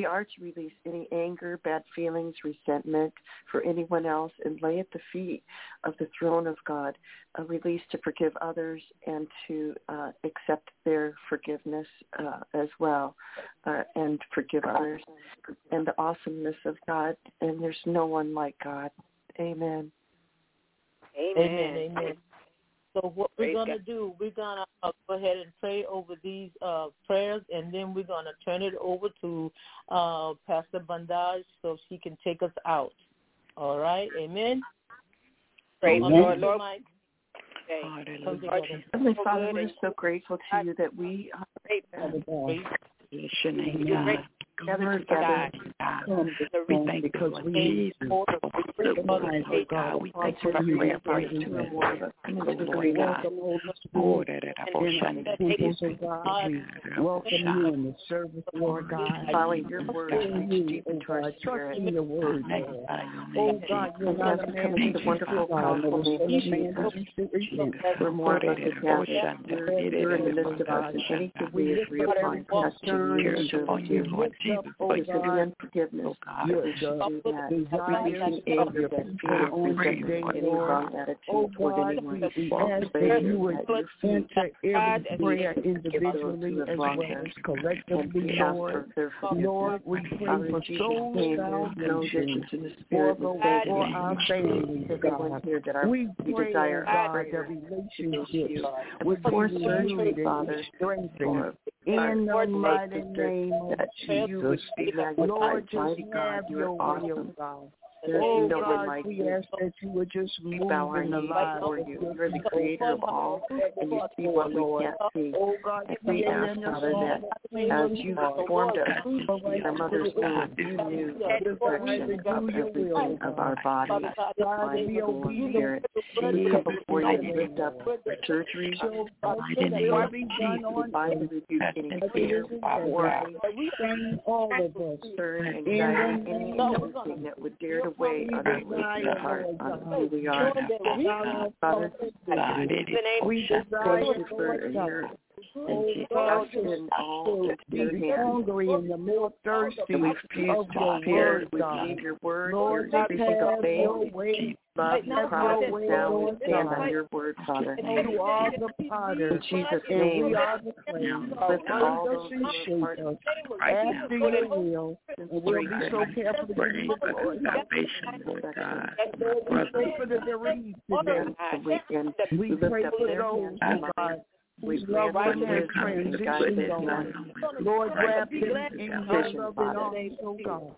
Speaker 4: any anger, bad feelings, resentment for anyone else and lay at the feet of the throne of God, a release to forgive others and to accept their forgiveness as well and forgive others and the awesomeness of God. And there's no one like God. Amen.
Speaker 2: Amen.
Speaker 1: Amen. So what we're going to do, we're going to go ahead and pray over these prayers, and then we're going to turn it over to Pastor Bandage so she can take us out. All right? Amen?
Speaker 2: Praise the Lord.
Speaker 4: Heavenly Father, we're so grateful to you that we
Speaker 7: Bless your name, God.
Speaker 4: gather together.
Speaker 7: We thank you, because we need you. Oh God, we thank you for prayer for you. Welcome you in the service, Lord God.
Speaker 4: Following your word, reach into our spirit.
Speaker 7: Your word,
Speaker 4: oh God, you're not a man to the wonderful powerful name of Jesus. We're more of us to gather. You're in the midst of us. If anything we agree upon, that's to you and serve you, Lord Jesus. Because of the unforgiveness, we should do that. Releasing anger that fear any wrong attitude toward anyone.
Speaker 7: We ask that you would enter every prayer individually as well as collectively, Lord. Lord, we pray for soul salvation for our families, God. We pray, God, that relationships would be renewed and strengthened in the mighty name of Jesus. Lord, just have your will, God. Oh God, we ask that you would just move in the lives of you.
Speaker 4: You're the creator of all, and you see what we can't see. And we ask, Father, that as you formed us in our mother's womb, you knew the perfection of everything of our body, mind, soul, and spirit. We come before you and lift up surgery, divine rebuke, any fear, worry,
Speaker 7: all of us,
Speaker 4: concern, anxiety, anything that would dare to way on our heart, on who we are. Father, we desire you for your
Speaker 7: be hungry and the more thirsty
Speaker 4: we refuse to fear. We need your word,
Speaker 7: Lord,
Speaker 4: your every single thing. Love and promise now we stand on your word, Father.
Speaker 7: You are the potter.
Speaker 4: In Jesus' name,
Speaker 7: we are the clay.
Speaker 4: Lift all those hearts
Speaker 7: after your will, and we'll be so careful to give you
Speaker 8: salvation, Lord God.
Speaker 7: We pray for the bereaved today. We pray for those, God, whose loved ones have transitioned on. Lord, wrap them in your loving arms, oh God.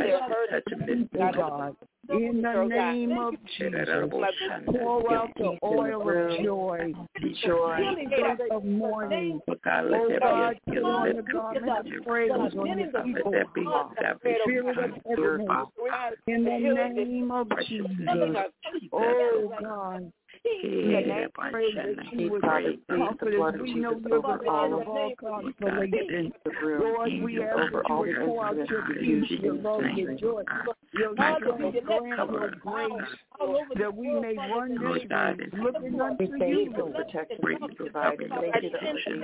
Speaker 7: God. In the name of Jesus, pour out the oil of joy, of mourning. Oh God, pour on the garment of praise on your people. Spirit of heaviness, in the name of Jesus. Oh God. We pray that you would comfort us. We know you're the God of all consolation. Lord, we ask that you would pour out your peace, your love, your joy, your grant your grace, that we may run this race, looking unto you, Lord.
Speaker 4: Protection that you provided. Thank you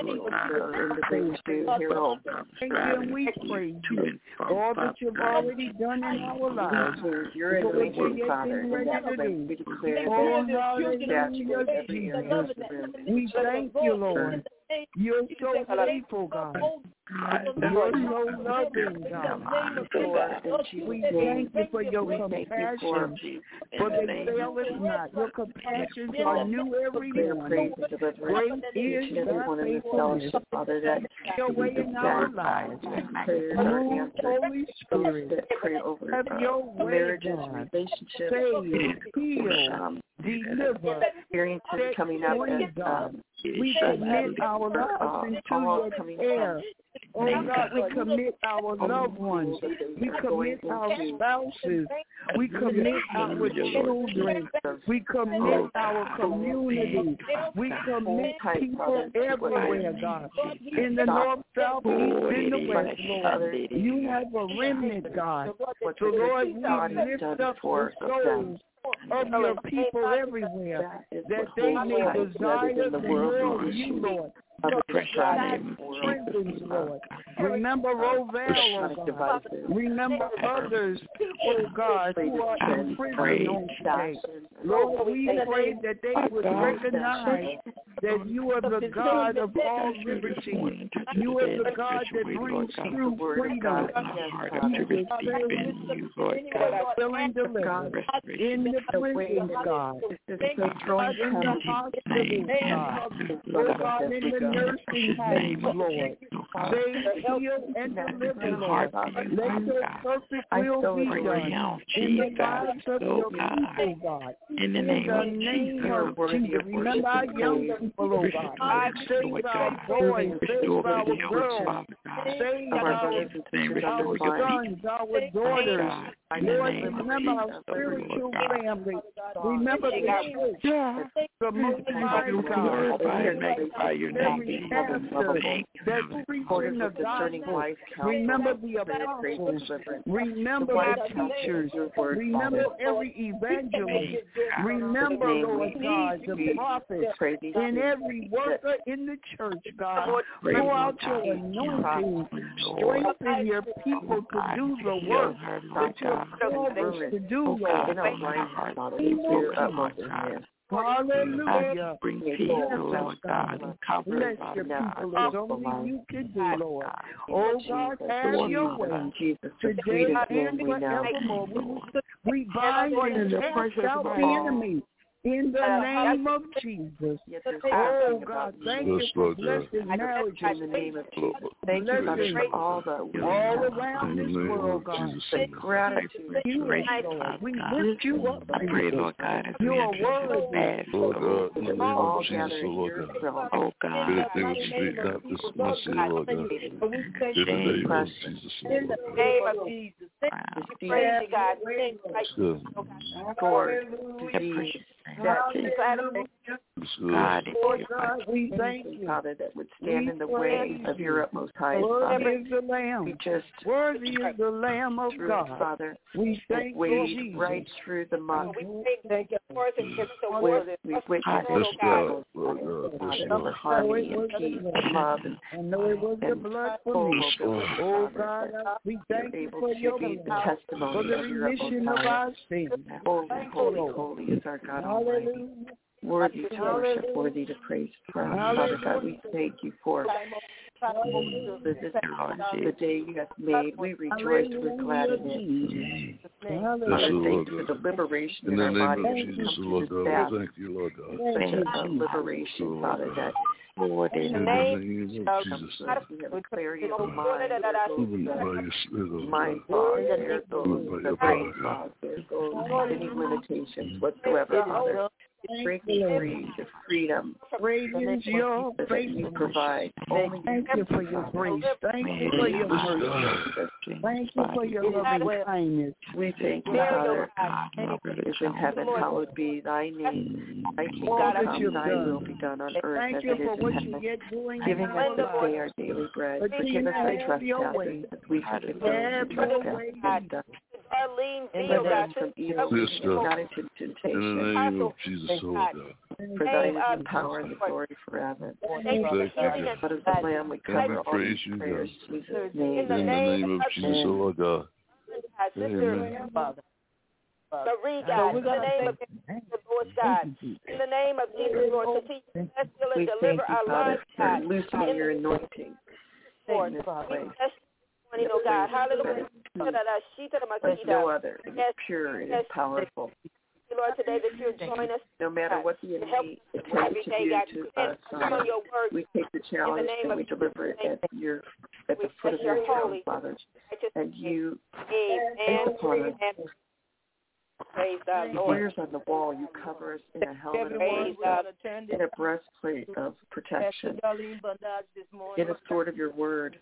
Speaker 7: and we praise you all that you've already done in our lives.
Speaker 4: You're in the work, Father, and that we declare
Speaker 7: we thank you, Lord. You're so faithful, God. You're so loving, God. We thank you for your compassion, for they fail us not. Your compassions are new every morning. Great is thy faithfulness. Your way in our lives. Move, Holy Spirit. Have your way, God. Save, heal, deliver,
Speaker 4: experiences coming up as
Speaker 7: we commit our lives into your care. Oh God, we commit our loved ones. We commit our spouses. We commit our children. We commit our community. We commit people everywhere, God. In the north, south, east, and the west, Lord. You have a remnant, God. So Lord, we lift up the souls of your people everywhere, that they may desire the world of you, Lord. Prisons, Lord. Remember Rovell, oh God. Remember others, oh God, who are in prison on today. Lord, we pray that they would recognize that you are the God of all liberty. You are the God that brings true freedom. Filling deliverance in the prisons, God. In the hospitals, God. Oh God, in the nursing homes, Lord. Save, heal, and deliver, Lord. Let your perfect will be done in the lives of your people, God.
Speaker 8: In the name of
Speaker 7: Jesus. Remember our young people, oh God. Save our boys, save our girls, save our sons, our daughters. Lord, remember our spiritual family. Remember the church, the Most High God, every pastor that's preaching the gospel. Remember the apostles. Remember the teachers. Remember every evangelist. Remember, Lord God, the prophets and every worker in the church, God. Pour out your anointing. Strengthen your people to do the work that you're called us to do, Lord. Hallelujah.
Speaker 8: Bring peace, Lord God, and comfort
Speaker 7: bless your people as only you can do, Lord. Oh God, have your way today and forevermore. We bind and cast out the enemy in the name of Jesus. Oh God, thank you for blessing marriages in the name of Jesus. Thank you for all around this world, God. Gratitude. We lift you up.
Speaker 8: I pray, Lord God, as we
Speaker 7: are worthy.
Speaker 9: Lord God, in the name of Jesus, Lord God.
Speaker 8: Oh God,
Speaker 9: they will speak not dismiss it, Lord God. In the name of Jesus, Lord.
Speaker 2: In the name of Jesus. Praise you, God.
Speaker 7: God, we thank you,
Speaker 4: Father, that would stand in the way of your utmost highest.
Speaker 7: Worthy is the Lamb. Worthy is the Lamb of God.
Speaker 4: Father,
Speaker 7: we thank you,
Speaker 4: right through the mud.
Speaker 2: We thank you for
Speaker 4: we witness God, Father, harmony and peace and love
Speaker 7: and know it was the blood for me. Oh God, we thank you for your blood, for the remission of our sins.
Speaker 4: Holy, holy is our God Almighty. Worthy to worship, worthy to praise. Father God, we thank you for the day you have made. We rejoice, we're glad in it. Father, thank you for the liberation in our body.
Speaker 9: In the name of Jesus, Lord God, thank you, Lord God.
Speaker 4: Such a liberation, Father, that
Speaker 8: Lord,
Speaker 9: in the name of Jesus,
Speaker 4: we have clarity of mind. Mind
Speaker 9: fog,
Speaker 4: the brain fog, there goes any limitations whatsoever, Father. Break me free to freedom
Speaker 7: Praise your
Speaker 4: that you provide.
Speaker 7: Thank you for your grace. Thank you for your mercy. Thank you for your loving kindness.
Speaker 4: We thank you, Father, is in heaven, hallowed be thy name. Thy kingdom come, thy will be done on earth as it is in heaven. Giving us this day our daily bread. Forgive us our trespasses as we forgive those who trespass against us. Deliver us from evil, not into temptation.
Speaker 9: In the name of Jesus, oh God.
Speaker 4: For thine is the power and the glory forever. But as the Lamb, we cover all these prayers in Jesus' name.
Speaker 9: In the name of Jesus, oh Lord God. Amen.
Speaker 2: Marie, God, in the name of the Lord God, in the name of Jesus, Lord, continue to bless, heal, and deliver our lives, God.
Speaker 4: Loosen your anointing in this place.
Speaker 2: Oh God, hallelujah.
Speaker 4: There's no other. It is pure, it is powerful.
Speaker 2: Lord, today that you'll join us.
Speaker 4: No matter what the enemy attempts to do to us, we take the challenge and we deliver it at the foot of your throne, Father. And you upon us.
Speaker 2: Praise God, Lord.
Speaker 4: Warriors on the wall, you cover us in a helmet of in a breastplate of protection, in a sword of your word.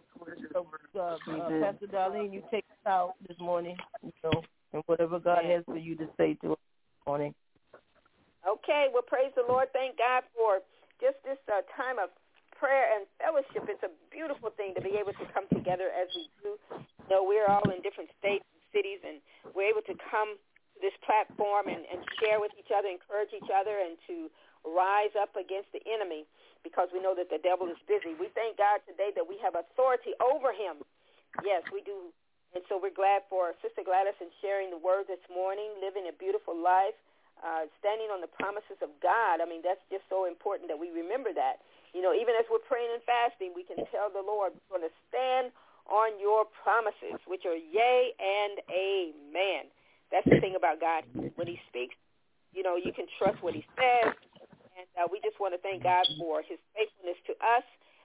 Speaker 1: Pastor Darlene, you take us out this morning, and whatever God has for you to say to us this morning.
Speaker 2: Okay, well, praise the Lord. Thank God for just this time of prayer and fellowship. It's a beautiful thing to be able to come together as we do. We're all in different states and cities, and we're able to come to this platform and share with each other, encourage each other, and to rise up against the enemy because we know that the devil is busy. We thank God today that we have authority over him. Yes, we do. And so we're glad for Sister Gladys and sharing the word this morning, living a beautiful life, standing on the promises of God. I mean, that's just so important that we remember that. Even as we're praying and fasting, we can tell the Lord, we're going to stand on your promises, which are yea and amen. That's the thing about God. When he speaks, you can trust what he says. And we just want to thank God for his faithfulness to us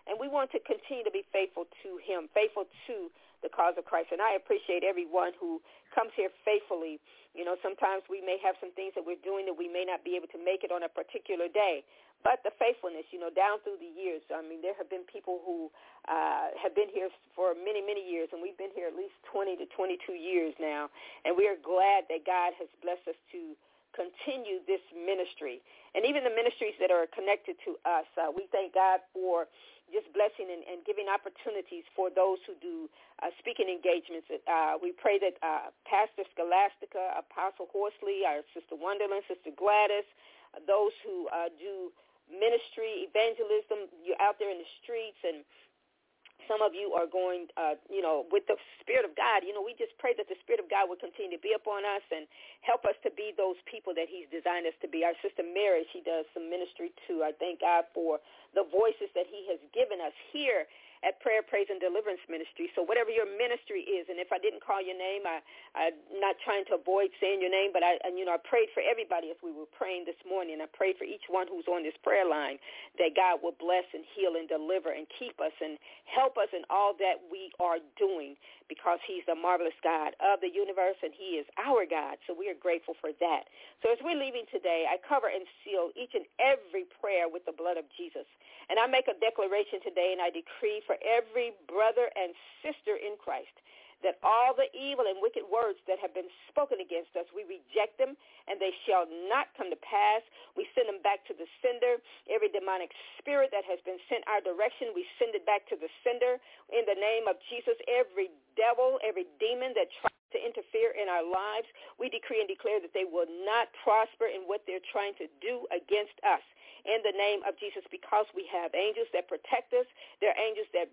Speaker 2: And we want to continue to be faithful to him, faithful to the cause of Christ. And I appreciate everyone who comes here faithfully. You know, sometimes we may have some things that we're doing that we may not be able to make it on a particular day. But the faithfulness, you know, down through the years, I mean, there have been people who have been here for many, many years, and we've been here at least 20 to 22 years now. And we are glad that God has blessed us to continue this ministry. And even the ministries that are connected to us, we thank God for just blessing and giving opportunities for those who do speaking engagements. We pray that Pastor Scholastica, Apostle Horsley, our Sister Wonderland, Sister Gladys, those who do ministry, evangelism, you're out there in the streets, and some of you are going, with the Spirit of God. You know, we just pray that the Spirit of God will continue to be upon us and help us to be those people that he's designed us to be. Our Sister Mary, she does some ministry too. I thank God for the voices that he has given us here at Prayer, Praise, and Deliverance Ministry. So whatever your ministry is, and if I didn't call your name, I'm not trying to avoid saying your name, but I prayed for everybody as we were praying this morning. I prayed for each one who's on this prayer line that God will bless and heal and deliver and keep us and help us in all that we are doing, because he's the marvelous God of the universe, and he is our God. So we are grateful for that. So as we're leaving today, I cover and seal each and every prayer with the blood of Jesus. And I make a declaration today, and I decree for every brother and sister in Christ that all the evil and wicked words that have been spoken against us, we reject them, and they shall not come to pass. We send them back to the sender. Every demonic spirit that has been sent our direction, we send it back to the sender. In the name of Jesus, every devil, every demon that tries to interfere in our lives, we decree and declare that they will not prosper in what they're trying to do against us. In the name of Jesus, because we have angels that protect us. They're angels that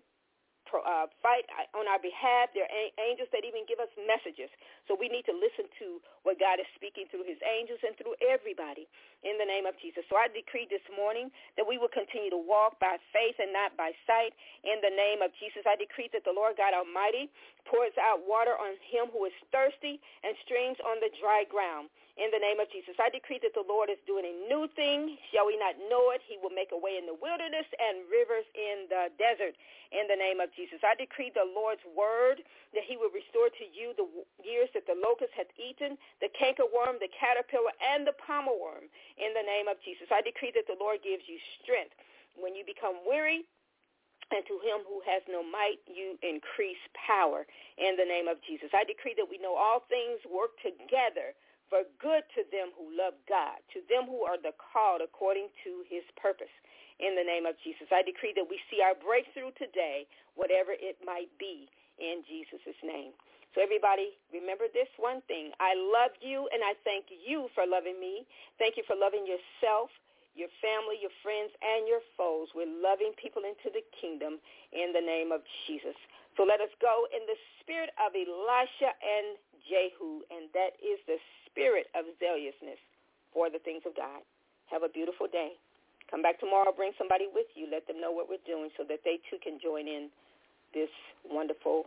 Speaker 2: fight on our behalf. They're angels that even give us messages. So we need to listen to what God is speaking through his angels and through everybody in the name of Jesus. So I decree this morning that we will continue to walk by faith and not by sight in the name of Jesus. I decree that the Lord God Almighty pours out water on him who is thirsty and streams on the dry ground. In the name of Jesus, I decree that the Lord is doing a new thing. Shall we not know it? He will make a way in the wilderness and rivers in the desert. In the name of Jesus, I decree the Lord's word that he will restore to you the years that the locust hath eaten, the cankerworm, the caterpillar, and the palmer worm. In the name of Jesus, I decree that the Lord gives you strength when you become weary. And to him who has no might, you increase power in the name of Jesus. I decree that we know all things work together for good to them who love God, to them who are the called according to his purpose. In the name of Jesus, I decree that we see our breakthrough today, whatever it might be, in Jesus' name. So everybody, remember this one thing. I love you, and I thank you for loving me. Thank you for loving yourself, your family, your friends, and your foes. We're loving people into the kingdom in the name of Jesus. So let us go in the spirit of Elisha and Jehu, and that is the spirit of zealousness for the things of God. Have a beautiful day. Come back tomorrow. Bring somebody with you. Let them know what we're doing so that they too can join in this wonderful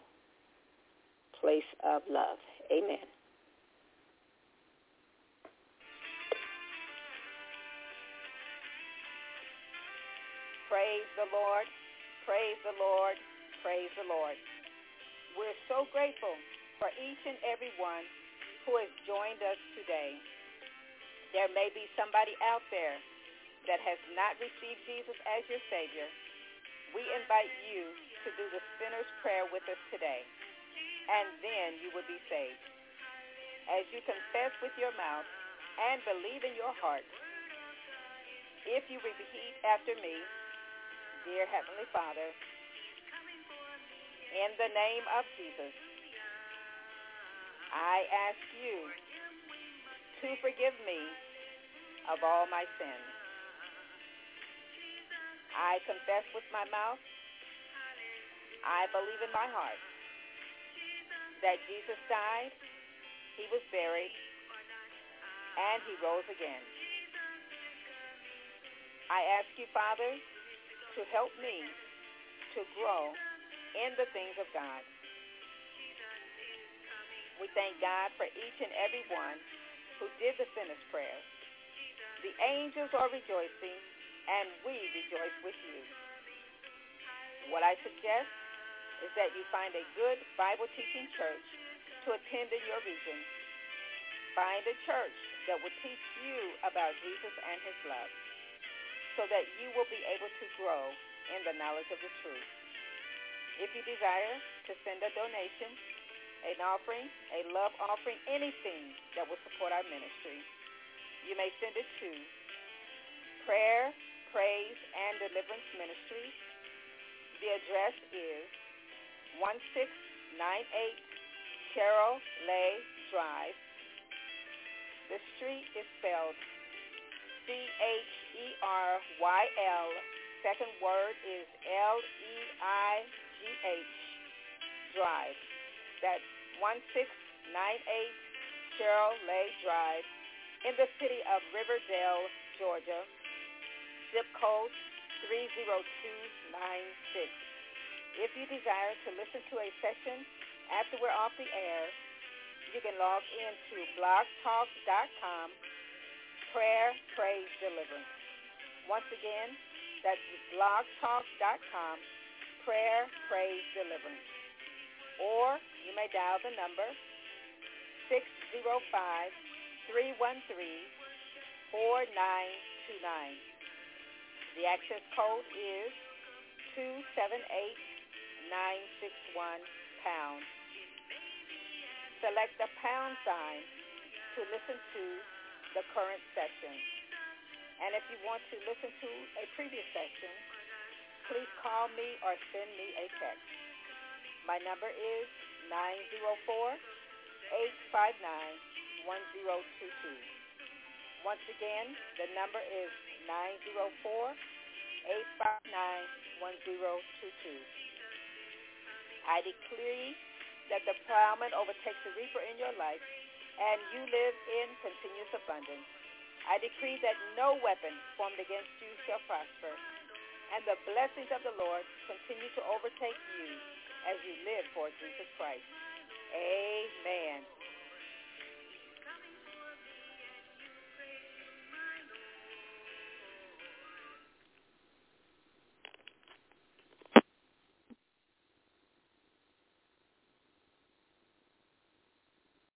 Speaker 2: place of love. Amen. Praise the Lord. Praise the Lord. Praise the Lord. We're so grateful for each and every one who has joined us today. There may be somebody out there that has not received Jesus as your Savior. We invite you to do the sinner's prayer with us today, and then you will be saved. As you confess with your mouth and believe in your heart, if you repeat after me, dear Heavenly Father, in the name of Jesus, I ask you to forgive me of all my sins. I confess with my mouth, I believe in my heart that Jesus died, he was buried, and he rose again. I ask you, Father, to help me to grow in the things of God. We thank God for each and every one who did the sinner's prayer. The angels are rejoicing, and we rejoice with you. What I suggest is that you find a good Bible teaching church to attend in your region. Find a church that will teach you about Jesus and his love so that you will be able to grow in the knowledge of the truth. If you desire to send a donation, an offering, a love offering, anything that will support our ministry, you may send it to Prayer, Praise, and Deliverance Ministry. The address is 1698 Carol Lay Drive. The street is spelled Cheryl. Second word is Leigh Drive. That's 1698 Cheryl Lay Drive in the city of Riverdale, Georgia. Zip code 30296. If you desire to listen to a session after we're off the air, you can log into blogtalk.com, Prayer, Praise, Deliverance. Once again, that's blogtalk.com, Prayer, Praise, Deliverance. Or you may dial the number 605-313-4929. The access code is 278961#. Select the pound sign to listen to the current session. And if you want to listen to a previous session, please call me or send me a text. My number is 904-859-1022. Once again, the number is 904-859-1022. I decree that the plowman overtakes the reaper in your life, and you live in continuous abundance. I decree that no weapon formed against you shall prosper, and the blessings of the Lord continue to overtake you as you live for Jesus Christ. Amen.